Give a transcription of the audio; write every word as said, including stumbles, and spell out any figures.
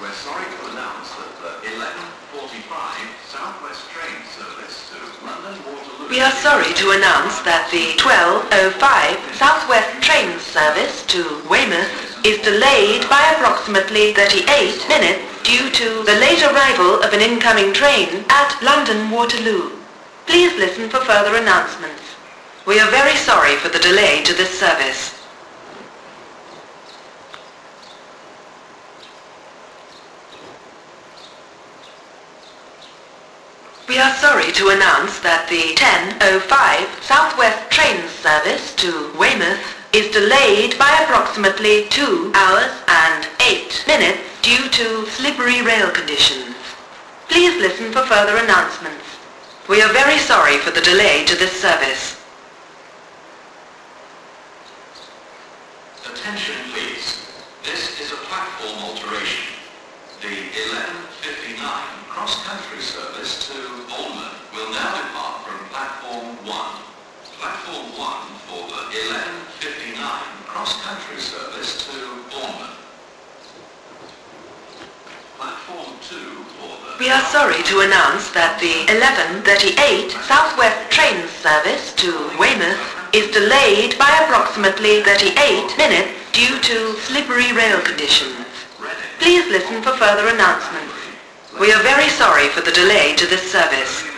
We're sorry to announce that the eleven forty-five Southwest train service to London Waterloo... We are sorry to announce that the twelve oh five Southwest train service to Weymouth is delayed by approximately thirty-eight minutes due to the late arrival of an incoming train at London Waterloo. Please listen for further announcements. We are very sorry for the delay to this service. We are sorry to announce that the ten oh five Southwest train service to Weymouth is delayed by approximately two hours and eight minutes due to slippery rail conditions. Please listen for further announcements. We are very sorry for the delay to this service. Attention please. This is a platform alteration. The eleven fifty-nine cross-country service to Bournemouth will now depart from platform one. Platform one for the eleven fifty-nine cross-country service to Bournemouth. Platform two for the... We are sorry to announce that the eleven thirty-eight Southwest train service to Weymouth is delayed by approximately thirty-eight minutes due to slippery rail conditions. Please listen for further announcements. We are very sorry for the delay to this service.